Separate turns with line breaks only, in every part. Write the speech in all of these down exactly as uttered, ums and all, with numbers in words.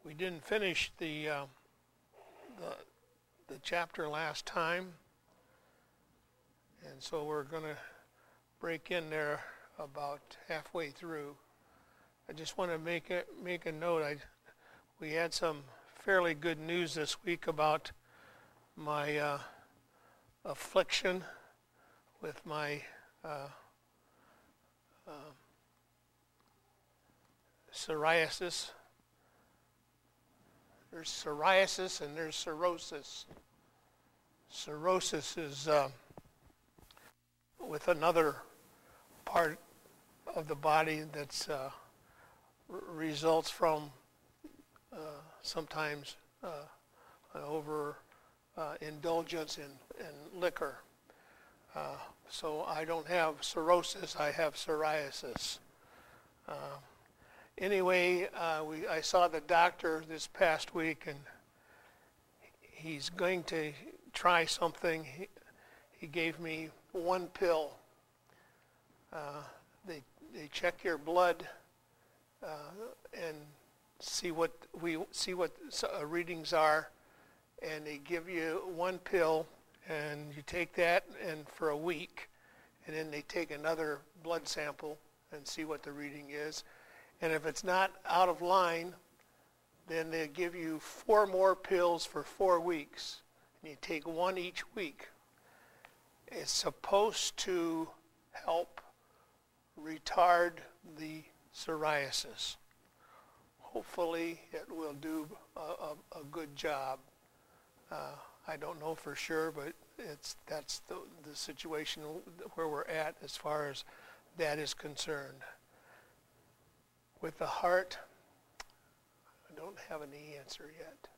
We didn't finish the, uh, the, the chapter last time, and so we're going to break in there about halfway through. I just want to make a, make a note. I, we had some fairly good news this week about my uh, affliction with my uh, uh, psoriasis. There's psoriasis and there's cirrhosis. Cirrhosis is uh, with another part of the body that's uh, r- results from uh, sometimes uh, an over uh, indulgence in, in liquor. Uh, so I don't have cirrhosis, I have psoriasis. Uh, Anyway, uh, we, I saw the doctor this past week, and he's going to try something. He, he gave me one pill. Uh, they they check your blood uh, and see what we see what uh, readings are, and they give you one pill, and you take that and for a week, and then they take another blood sample and see what the reading is. And if it's not out of line, then they give you four more pills for four weeks. And you take one each week. It's supposed to help retard the psoriasis. Hopefully it will do a, a, a good job. Uh, I don't know for sure, but it's that's the, the situation where we're at as far as that is concerned. With the heart, I don't have any answer yet.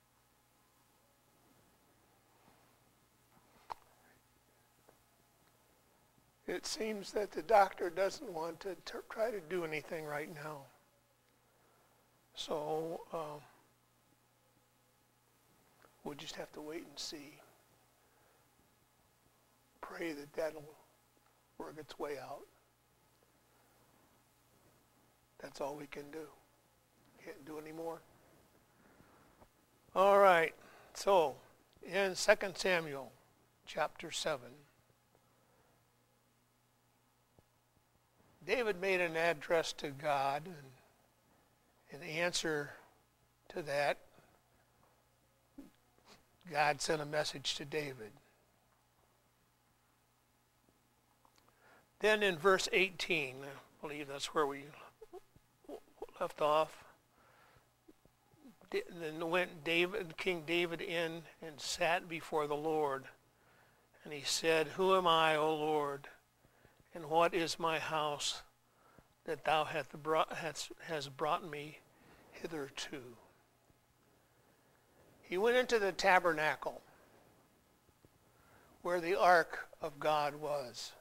It seems that the doctor doesn't want to t- try to do anything right now. So um, we'll just have to wait and see. Pray that that'll work its way out. That's all we can do. Can't do any more. All right. So, in Second Samuel, chapter seven, David made an address to God, and in answer to that, God sent a message to David. Then in verse eighteen, I believe that's where we left off. Then went David, King David in and sat before the Lord. And he said, Who am I, O Lord, and what is my house that thou hast brought, hast, hast brought me hitherto? He went into the tabernacle where the ark of God was.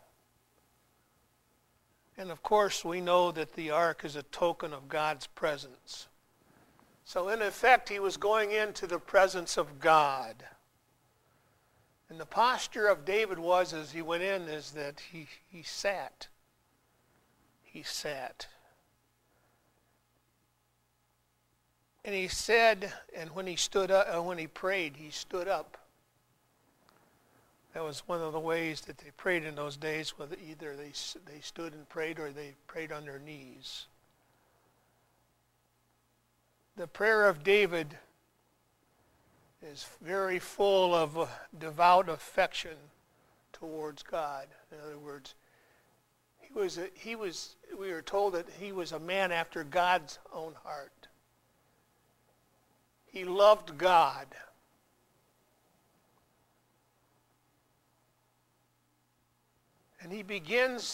And of course, we know that the ark is a token of God's presence. So in effect, he was going into the presence of God. And the posture of David was, as he went in, is that he, he sat. He sat. And he said, and when he stood up, uh, when he prayed, he stood up. That was one of the ways that they prayed in those days, whether either they they stood and prayed or they prayed on their knees. The prayer of David is very full of uh, devout affection towards God. In other words, he was a, he was we were told that he was a man after God's own heart. He loved God. And he begins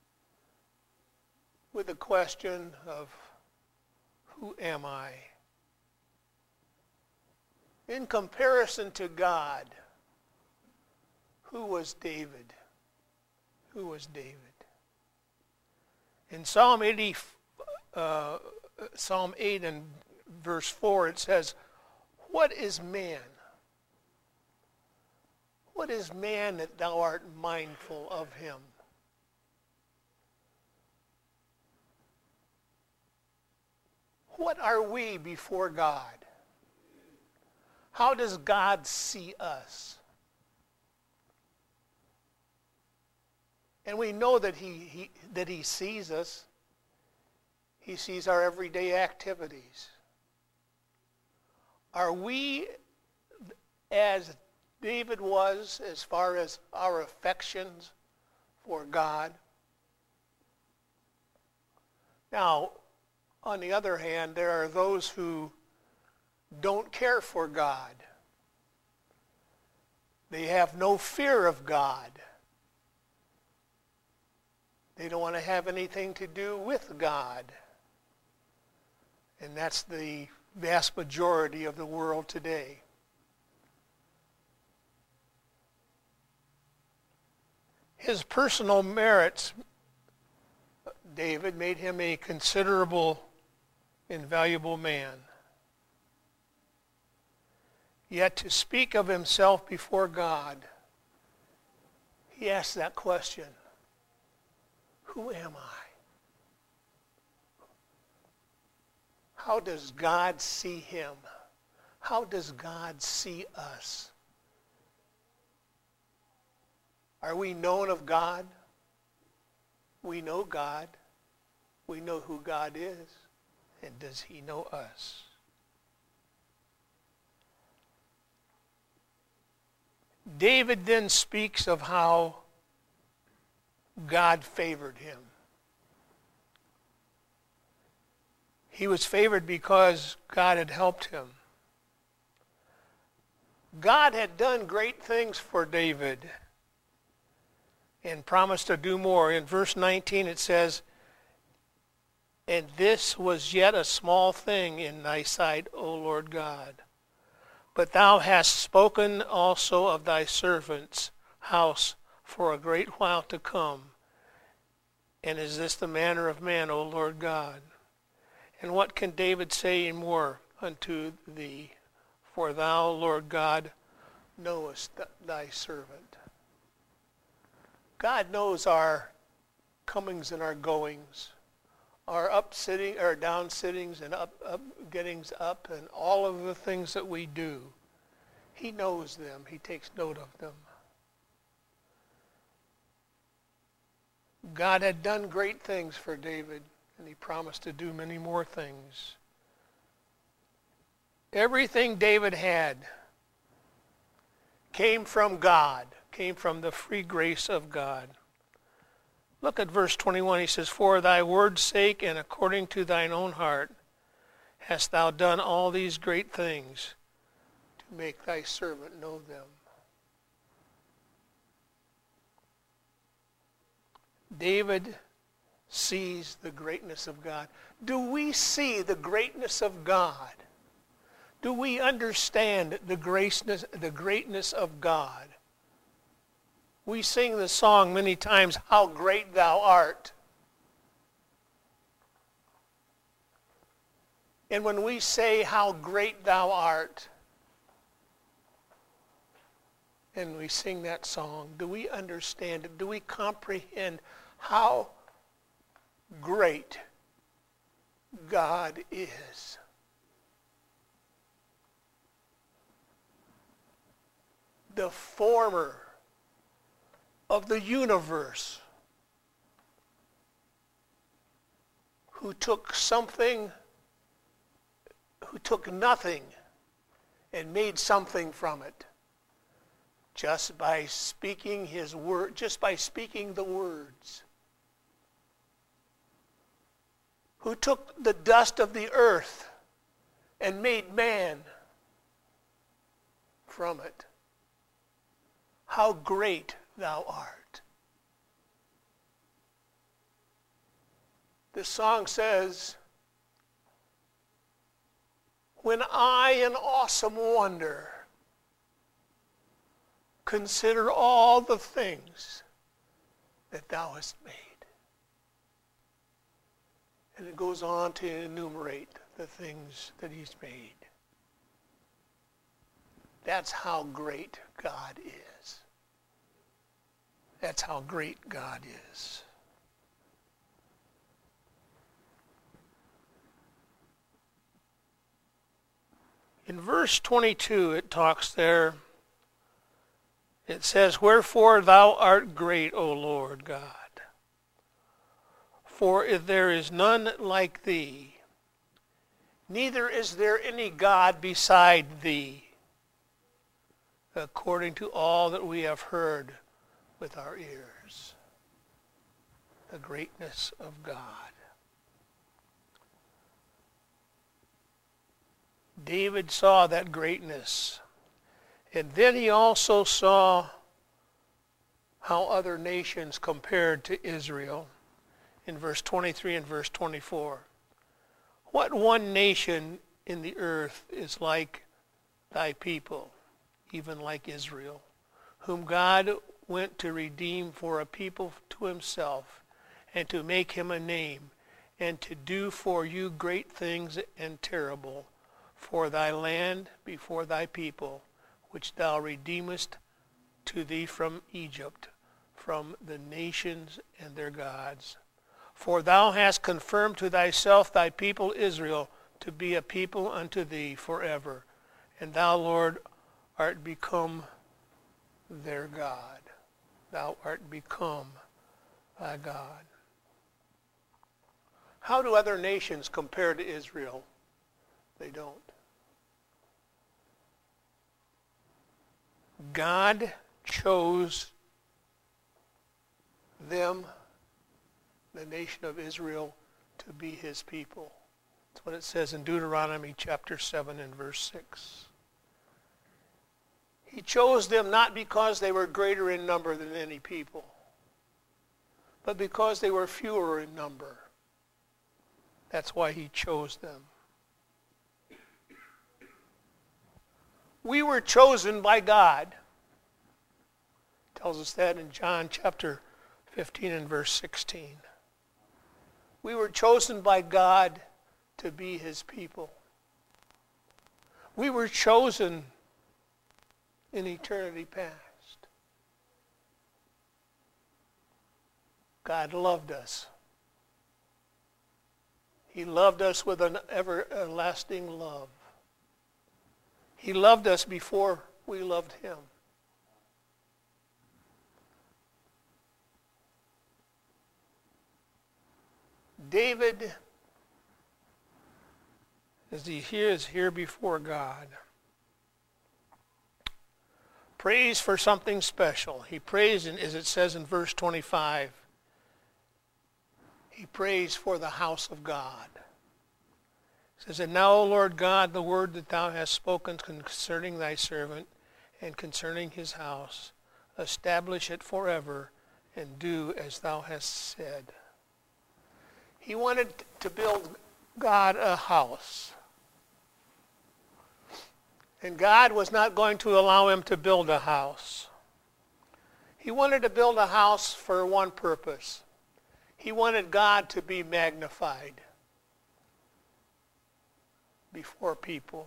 with the question of, who am I? In comparison to God, who was David? Who was David? In Psalm eighty, uh, Psalm eight and verse four, it says, What is man? What is man that thou art mindful of him? what are we before God? How does God see us? And we know that he, he, that he sees us. He sees our everyday activities. Are we as David was as far as our affections for God? Now, on the other hand, there are those who don't care for God. They have no fear of God. They don't want to have anything to do with God. And that's the vast majority of the world today. His personal merits, David, made him a considerable and valuable man. Yet to speak of himself before God, he asked that question, who am I? How does God see him? How does God see us? Are we known of God? We know God. We know who God is. And does he know us? David then speaks of how God favored him. He was favored because God had helped him. God had done great things for David and promised to do more. In verse nineteen it says, "And this was yet a small thing in thy sight, O Lord God. But thou hast spoken also of thy servant's house for a great while to come. And is this the manner of man, O Lord God? And what can David say more unto thee? For thou, Lord God, knowest thy servant." God knows our comings and our goings, our up sitting, our down sittings and up, up gettings up, and all of the things that we do. He knows them. He takes note of them. God had done great things for David, and he promised to do many more things. Everything David had came from God, came from the free grace of God. Look at verse twenty-one. He says, "For thy word's sake and according to thine own heart hast thou done all these great things to make thy servant know them." David sees the greatness of God. Do we see the greatness of God? Do we understand the greatness, the greatness of God? We sing the song many times, "How great thou art." And when we say, "How great thou art," and we sing that song, do we understand it? Do we comprehend how great God is? The former of the universe, who took something, who took nothing and made something from it, just by speaking his word, just by speaking the words. Who took the dust of the earth and made man from it. How great thou art. This song says, "When I in awesome wonder consider all the things that thou hast made." And it goes on to enumerate the things that he's made. That's how great God is. That's how great God is. In verse twenty-two, it talks there, it says, "Wherefore thou art great, O Lord God, for if there is none like thee, neither is there any God beside thee, according to all that we have heard with our ears." The greatness of God. David saw that greatness. And then he also saw how other nations compared to Israel in verse twenty-three and verse twenty-four. What one nation in the earth is like thy people, even like Israel, whom God went to redeem for a people to himself, and to make him a name, and to do for you great things and terrible, for thy land before thy people, which thou redeemest to thee from Egypt, from the nations and their gods. For thou hast confirmed to thyself thy people Israel to be a people unto thee forever, and thou, Lord, art become their God. Thou art become thy God. How do other nations compare to Israel? They don't. God chose them, the nation of Israel, to be his people. That's what it says in Deuteronomy chapter seven and verse six. He chose them not because they were greater in number than any people, but because they were fewer in number. That's why he chose them. We were chosen by God. It tells us that in John chapter fifteen and verse sixteen. We were chosen by God to be his people. We were chosen in eternity past. God loved us. He loved us with an everlasting love. He loved us before we loved him. David, as he is here before God, prays for something special. He prays, in, as it says in verse twenty-five, he prays for the house of God. It says, "And now, O Lord God, the word that thou hast spoken concerning thy servant and concerning his house, establish it forever and do as thou hast said." He wanted to build God a house. And God was not going to allow him to build a house. He wanted to build a house for one purpose. He wanted God to be magnified before people.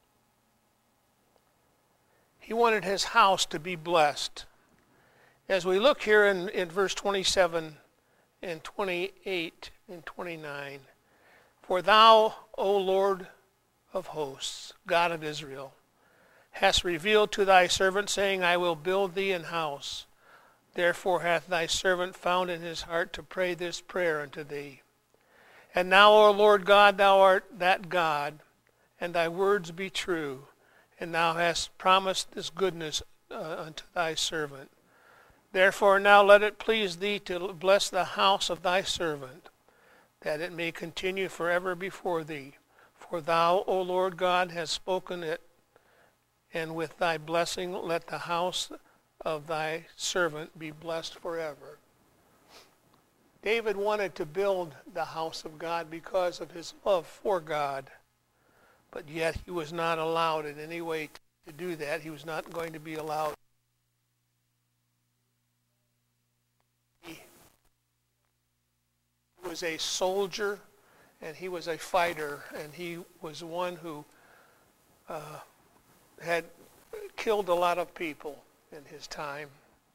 He wanted his house to be blessed. As we look here in, in verse twenty-seven and twenty-eight and twenty-nine, "For thou, O Lord of hosts, God of Israel, hast revealed to thy servant, saying, I will build thee an house. Therefore hath thy servant found in his heart to pray this prayer unto thee. And now, O Lord God, thou art that God, and thy words be true, and thou hast promised this goodness uh, unto thy servant. Therefore now let it please thee to bless the house of thy servant, that it may continue forever before thee. For thou, O Lord God, hast spoken it, and with thy blessing let the house of thy servant be blessed forever." David wanted to build the house of God because of his love for God, but yet he was not allowed in any way to do that. He was not going to be allowed. He was a soldier, and he was a fighter, and he was one who uh, had killed a lot of people in his time.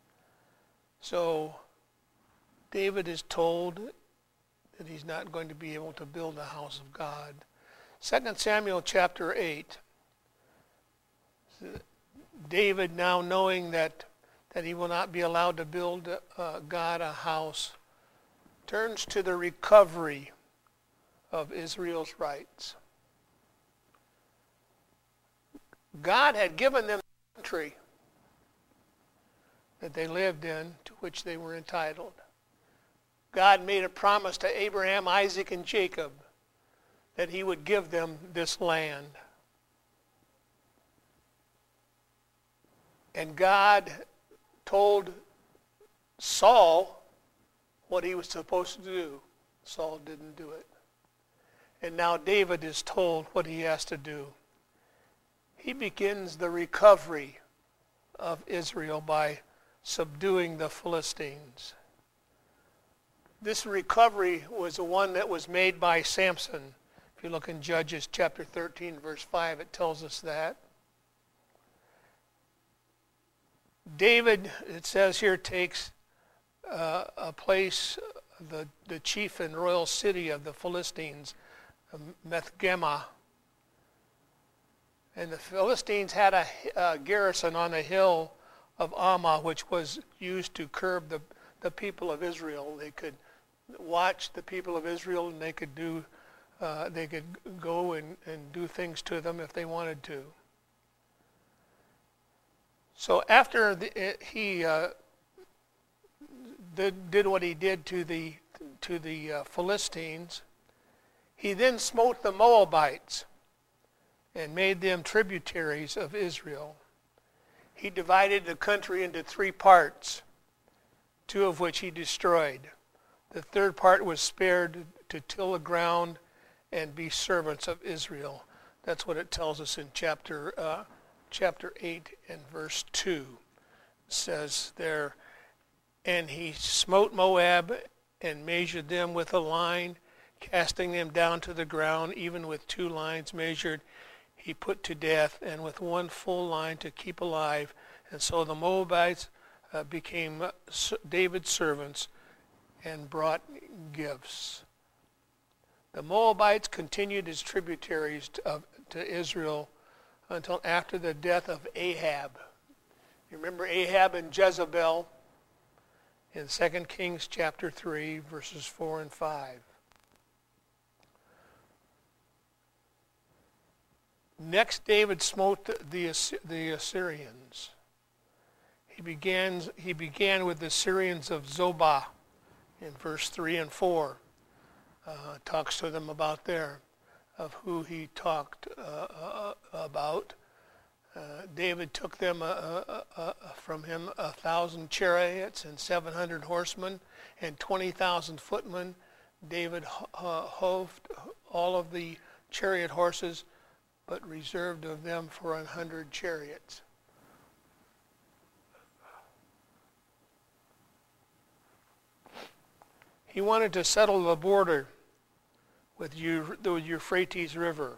So David is told that he's not going to be able to build the house of God. Second Samuel chapter eight, David, now knowing that, that he will not be allowed to build uh, God a house, turns to the recovery of Israel's rights. God had given them the country that they lived in, to which they were entitled. God made a promise to Abraham, Isaac, and Jacob that he would give them this land. And God told Saul what he was supposed to do. Saul didn't do it. And now David is told what he has to do. He begins the recovery of Israel by subduing the Philistines. This recovery was the one that was made by Samson. If you look in Judges chapter thirteen, verse five, it tells us that. David, it says here, takes uh, a place, the, the chief and royal city of the Philistines, Methgemah. And the Philistines had a, a garrison on the hill of Ammah, which was used to curb the, the people of Israel. They could watch the people of Israel, and they could do, uh, they could go and, and do things to them if they wanted to. So after the, it, he uh, did, did what he did to the to the uh, Philistines, he then smote the Moabites and made them tributaries of Israel. He divided the country into three parts, two of which he destroyed. The third part was spared to till the ground and be servants of Israel. That's what it tells us in chapter uh, chapter eight and verse two. It says there, and he smote Moab and measured them with a line, casting them down to the ground, even with two lines measured. He put to death, and with one full line to keep alive. And so the Moabites uh, became David's servants and brought gifts. The Moabites continued as tributaries to, uh, to Israel until after the death of Ahab. You remember Ahab and Jezebel in Second Kings chapter three, verses four and five. Next, David smote the, the Assyrians. He began, he began with the Syrians of Zobah in verse three and four. Uh, talks to them about there, of who he talked uh, uh, about. Uh, David took them uh, uh, uh, from him a thousand chariots and seven hundred horsemen and twenty thousand footmen. David uh, hoved all of the chariot horses, but reserved of them for a hundred chariots. He wanted to settle the border with the Euphrates River.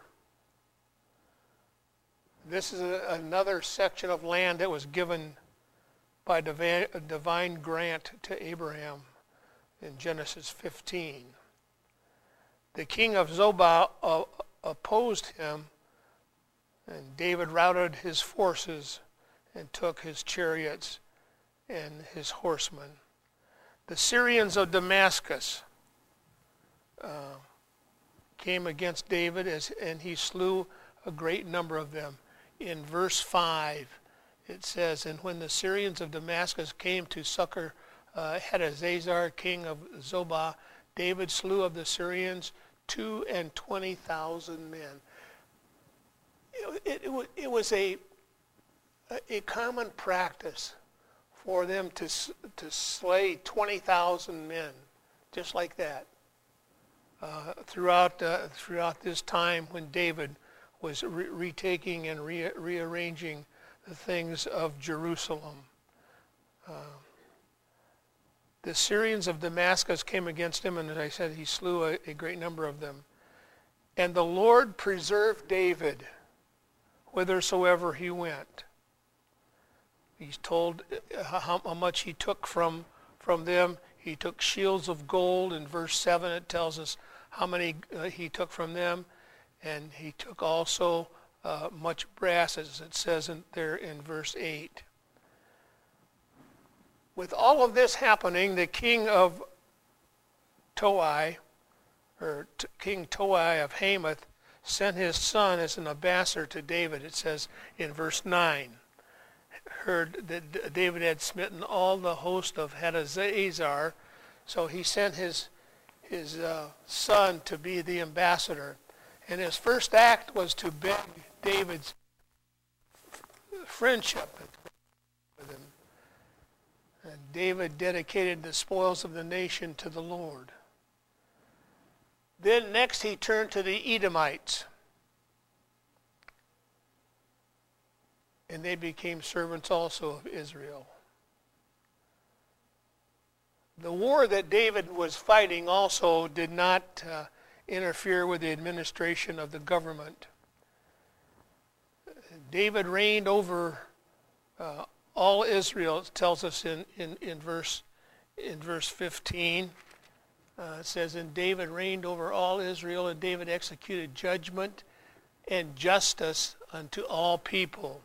This is a, another section of land that was given by divine, divine grant to Abraham in Genesis fifteen. The king of Zobah uh, opposed him, and David routed his forces and took his chariots and his horsemen. The Syrians of Damascus uh, came against David, as, and he slew a great number of them. In verse five, it says, and when the Syrians of Damascus came to succor uh, Hadazazar, king of Zobah, David slew of the Syrians two and twenty thousand men. It, it, it, it was a, a common practice for them to to slay twenty thousand men, just like that. Uh, throughout uh, throughout this time when David was re- retaking and re- rearranging the things of Jerusalem. Uh, the Syrians of Damascus came against him, and as I said, he slew a, a great number of them. And the Lord preserved David whithersoever he went. He's told how, how much he took from, from them. He took shields of gold. In verse seven it tells us how many uh, he took from them. And he took also uh, much brass, as it says in, there in verse eight. With all of this happening, the king of Toi, or T- King Toi of Hamath, sent his son as an ambassador to David. It says in verse nine, heard that David had smitten all the host of Hadazezer, so he sent his his uh, son to be the ambassador. And his first act was to beg David's friendship with him. And David dedicated the spoils of the nation to the Lord. Then next he turned to the Edomites. And they became servants also of Israel. The war that David was fighting also did not uh, interfere with the administration of the government. David reigned over uh, all Israel, it tells us in, in, in, verse, in verse fifteen. Uh, it says, and David reigned over all Israel, and David executed judgment and justice unto all people.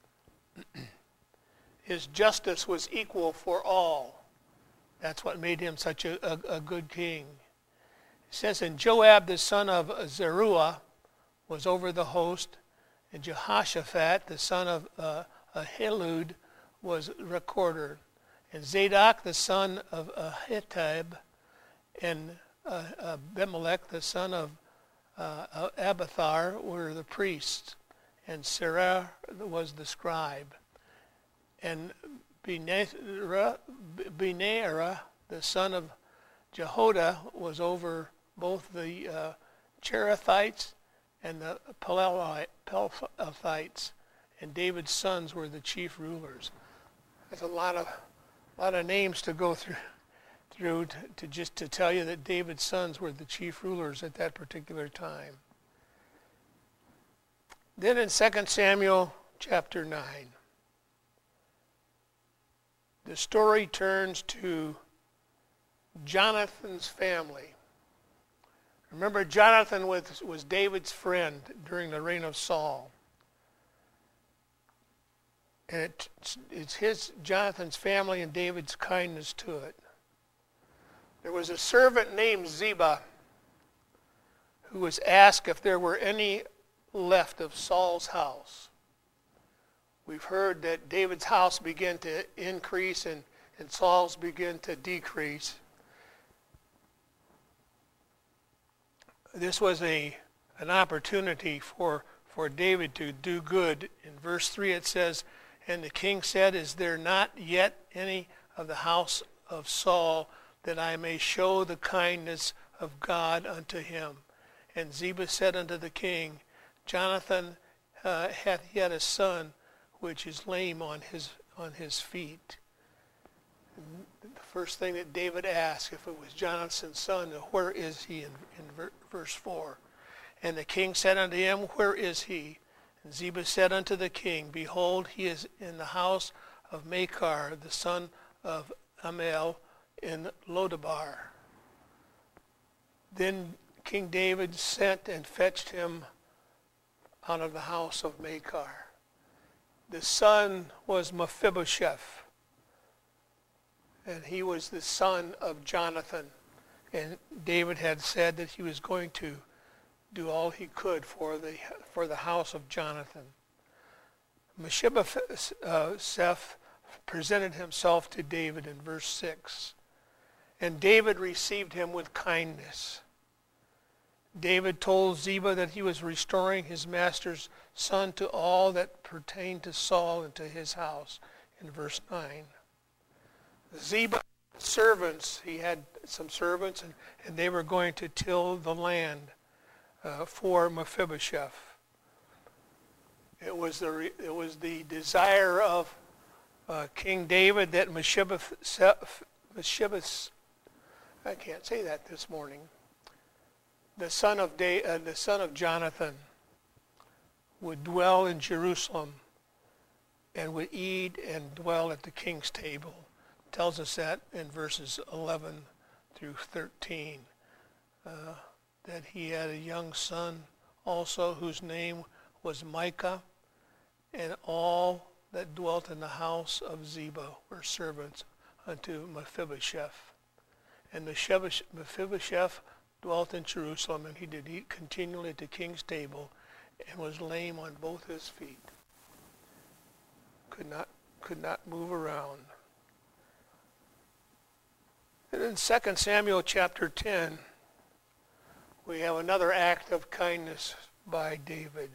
His justice was equal for all. That's what made him such a, a, a good king. It says, and Joab the son of Zeruiah was over the host, and Jehoshaphat the son of uh, Ahilud was recorder, and Zadok the son of Ahitub, and uh, Abimelech the son of uh, Abiathar were the priests, and Serah was the scribe, and Benaiah, the son of Jehoiada, was over both the uh, Cherethites and the Pelethites, and David's sons were the chief rulers. There's a lot of lot of names to go through through to, to just to tell you that David's sons were the chief rulers at that particular time. Then in Second Samuel chapter nine, the story turns to Jonathan's family. Remember, Jonathan was, was David's friend during the reign of Saul. And it, it's his, Jonathan's family and David's kindness to it. There was a servant named Ziba who was asked if there were any left of Saul's house. We've heard that David's house began to increase and, and Saul's began to decrease. This was a an opportunity for, for David to do good. In verse three it says, and the king said, is there not yet any of the house of Saul, that I may show the kindness of God unto him? And Ziba said unto the king, Jonathan uh, hath yet a son, which is lame on his on his feet. And the first thing that David asked, if it was Jonathan's son, where is he, in, in verse four? And the king said unto him, where is he? And Ziba said unto the king, behold, he is in the house of Machir, the son of Ammiel, in Lodabar. Then King David sent and fetched him out of the house of Machir. The son was Mephibosheth, and he was the son of Jonathan. And David had said that he was going to do all he could for the for the house of Jonathan. Mephibosheth uh, presented himself to David in verse six, and David received him with kindness. David told Ziba that he was restoring his master's son to all that pertained to Saul and to his house in verse nine. Ziba's servants, he had some servants, and, and they were going to till the land uh, for Mephibosheth. It was the it was the desire of uh, King David that Mephibosheth, Mephibosheth, I can't say that this morning, the son of da- uh, the son of Jonathan, would dwell in Jerusalem and would eat and dwell at the king's table. It tells us that in verses eleven through thirteen, uh, that he had a young son also whose name was Micah, and all that dwelt in the house of Ziba were servants unto Mephibosheth. And Mephibosheth dwelt in Jerusalem, and he did eat continually at the king's table, and was lame on both his feet. Could not, could not move around. And in Second Samuel chapter ten, we have another act of kindness by David.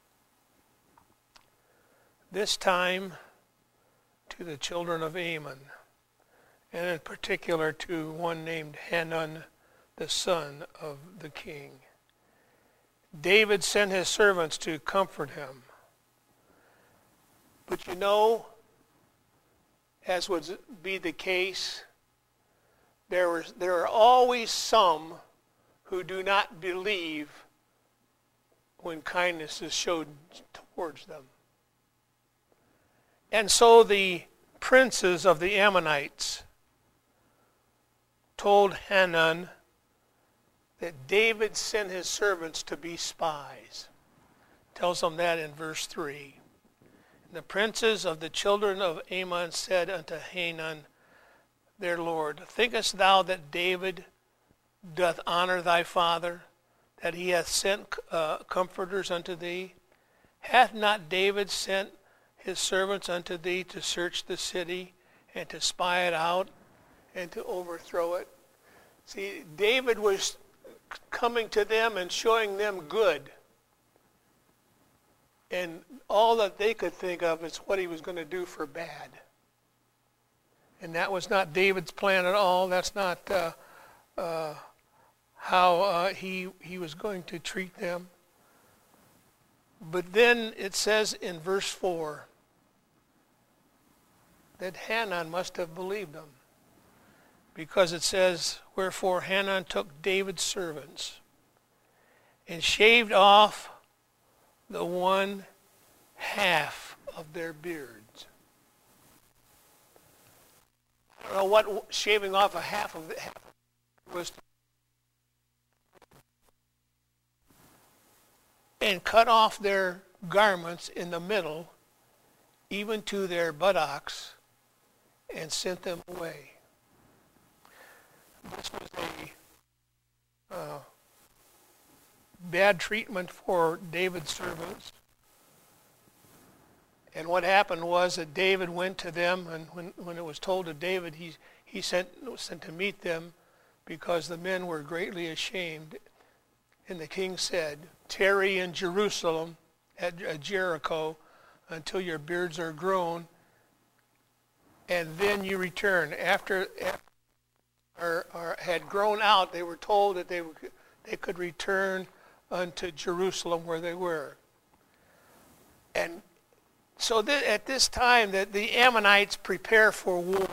This time to the children of Ammon, and in particular to one named Hanun, the son of the king. David sent his servants to comfort him. But you know, as would be the case, there, was, there are always some who do not believe when kindness is showed towards them. And so the princes of the Ammonites told Hanun that David sent his servants to be spies. Tells them that in verse three. And the princes of the children of Ammon said unto Hanun, their lord, thinkest thou that David doth honor thy father, that he hath sent uh, comforters unto thee? Hath not David sent his servants unto thee to search the city and to spy it out and to overthrow it? See, David was coming to them and showing them good. And all that they could think of is what he was going to do for bad. And that was not David's plan at all. That's not uh, uh, how uh, he, he was going to treat them. But then it says in verse four that Hanun must have believed them. Because it says, wherefore Hanun took David's servants and shaved off the one half of their beards. I don't know what shaving off a half of the half was. And cut off their garments in the middle, even to their buttocks, and sent them away. This was a uh, bad treatment for David's servants. And what happened was that David went to them, and when, when it was told to David, he, he sent, sent to meet them because the men were greatly ashamed. And the king said, tarry in Jerusalem at, at Jericho until your beards are grown, and then you return. After, after or, or had grown out, they were told that they, they could return unto Jerusalem where they were. And so th- at this time, that the Ammonites prepare for war.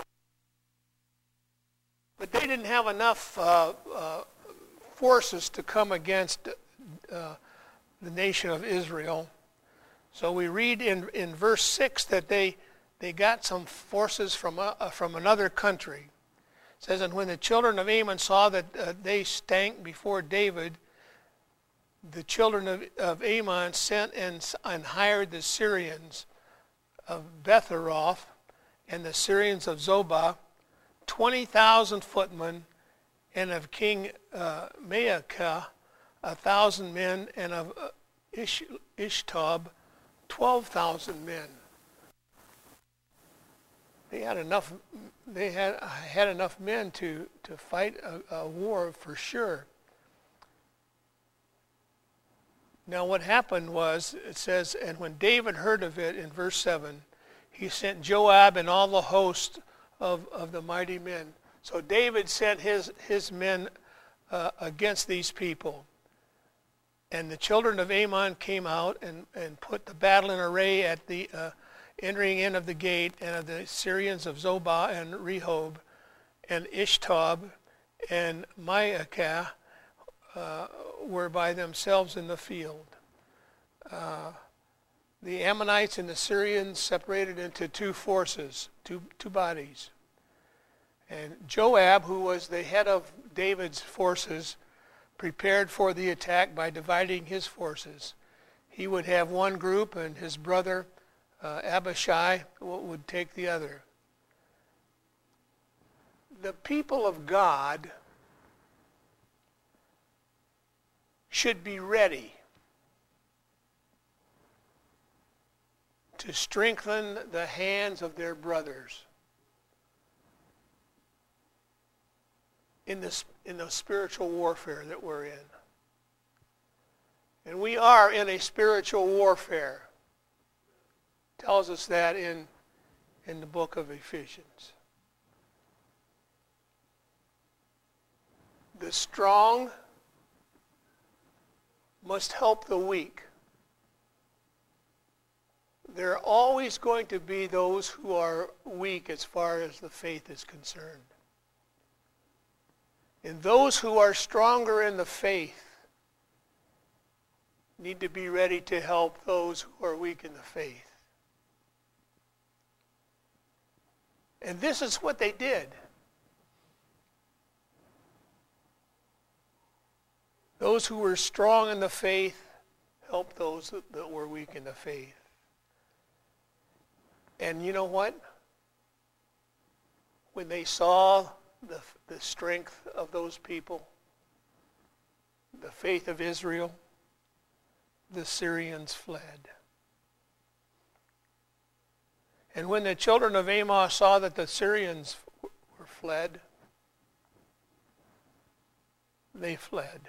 But they didn't have enough uh, uh, forces to come against uh, the nation of Israel. So we read in, in verse six that they, they got some forces from, uh, from another country. It says, and when the children of Ammon saw that uh, they stank before David, the children of, of Ammon sent and, and hired the Syrians of Betheroth and the Syrians of Zobah, twenty thousand footmen, and of King uh, Maacah, a thousand men, and of uh, Ish, Ishtob, twelve thousand men. They had enough. They had had enough men to to fight a, a war for sure. Now what happened was, it says, and when David heard of it in verse seven, he sent Joab and all the host of, of the mighty men. So David sent his, his men uh, against these people. And the children of Ammon came out and, and put the battle in array at the uh, entering in of the gate, and of the Syrians of Zobah and Rehob and Ishtob and Maacah uh, were by themselves in the field. Uh, the Ammonites and the Syrians separated into two forces, two, two bodies. And Joab, who was the head of David's forces, prepared for the attack by dividing his forces. he would have one group, and his brother uh, Abishai would take the other. The people of God should be ready to strengthen the hands of their brothers in this in the spiritual warfare that we're in. And we are in a spiritual warfare. It tells us that in in the book of Ephesians. The strong must help the weak. There are always going to be those who are weak as far as the faith is concerned. And those who are stronger in the faith need to be ready to help those who are weak in the faith. And this is what they did. Those who were strong in the faith helped those that were weak in the faith. And you know what? When they saw the, the strength of those people, the faith of Israel, the Syrians fled. And when the children of Ammon saw that the Syrians were fled, they fled.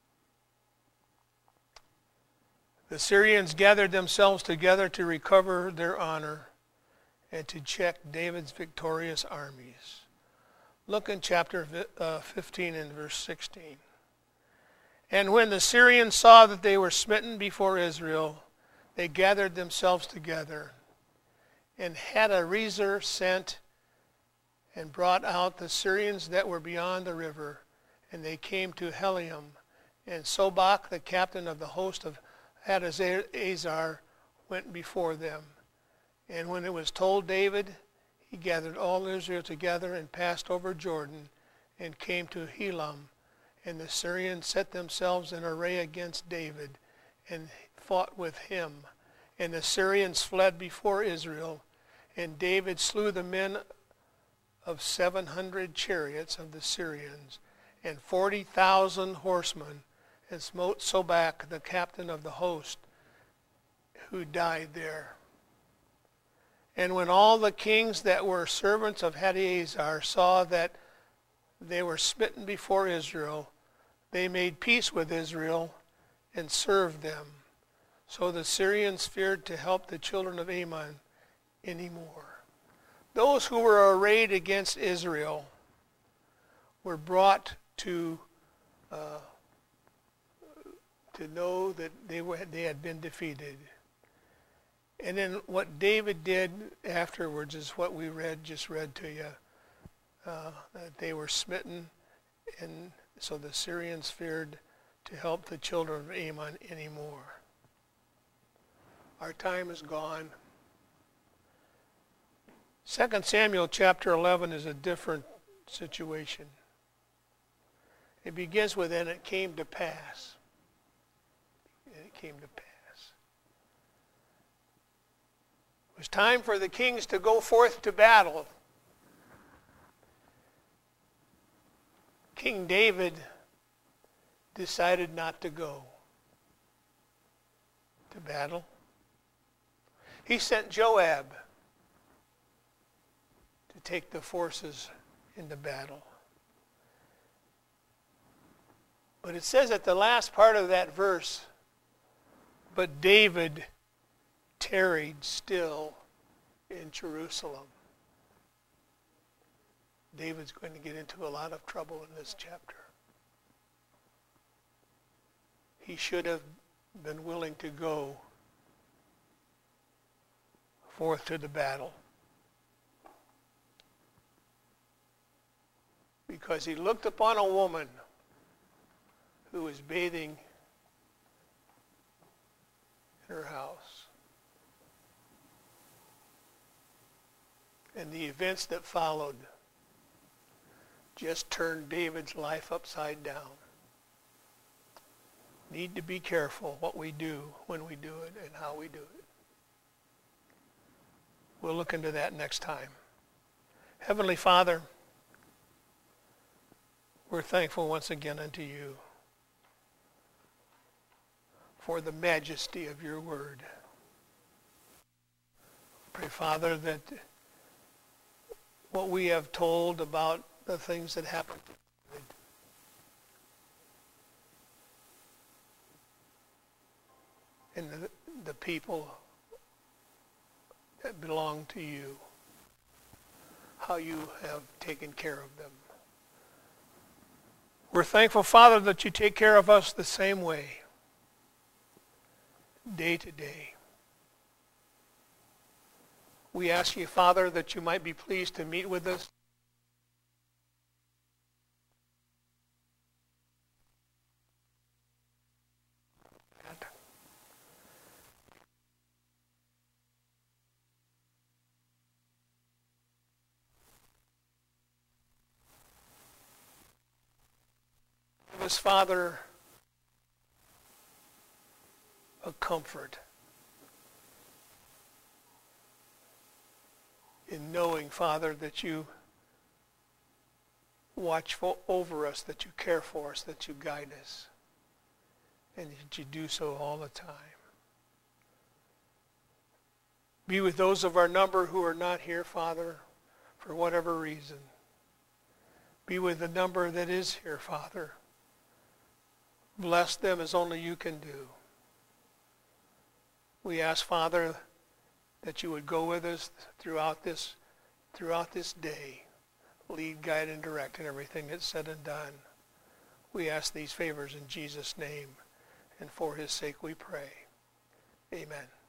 The Syrians gathered themselves together to recover their honor and to check David's victorious armies. Look in chapter fifteen and verse sixteen. And when the Syrians saw that they were smitten before Israel, they gathered themselves together, and Hadarezer sent and brought out the Syrians that were beyond the river, and they came to Helium. And Sobach, the captain of the host of Hadarezer, went before them. And when it was told David, he gathered all Israel together and passed over Jordan and came to Helam. And the Syrians set themselves in array against David and fought with him. And the Syrians fled before Israel. And David slew the men of seven hundred chariots of the Syrians and forty thousand horsemen, and smote Sobach, the captain of the host, who died there. And when all the kings that were servants of Hadarezer saw that they were smitten before Israel, they made peace with Israel and served them. So the Syrians feared to help the children of Ammon anymore. Those who were arrayed against Israel were brought to uh, to know that they were they had been defeated. And then what David did afterwards is what we read, just read to you. Uh, that they were smitten, and so the Syrians feared to help the children of Ammon anymore. Our time is gone. Second Samuel chapter eleven is a different situation. It begins with, and it came to pass. And it came to pass. It was time for the kings to go forth to battle. King David decided not to go to battle. He sent Joab to take the forces into battle. But it says at the last part of that verse, but David tarried still in Jerusalem. David's going to get into a lot of trouble in this chapter. He should have been willing to go forth to the battle, because he looked upon a woman who was bathing in her house. And the events that followed just turned David's life upside down. need to be careful what we do, when we do it, and how we do it. We'll look into that next time. Heavenly Father, we're thankful once again unto you for the majesty of your word. Pray, Father, that what we have told about the things that happened to David, and the, the people that belong to you, how you have taken care of them. We're thankful, Father, that you take care of us the same way, day to day. We ask you, Father, that you might be pleased to meet with us. Give us, Father, a comfort in knowing, Father, that you watch for, over us, that you care for us, that you guide us, and that you do so all the time. Be with those of our number who are not here, Father, for whatever reason. Be with the number that is here, Father. Bless them as only you can do. We ask, Father, that you would go with us throughout this, throughout this day. Lead, guide, and direct in everything that's said and done. We ask these favors in Jesus' name, and for his sake we pray. Amen.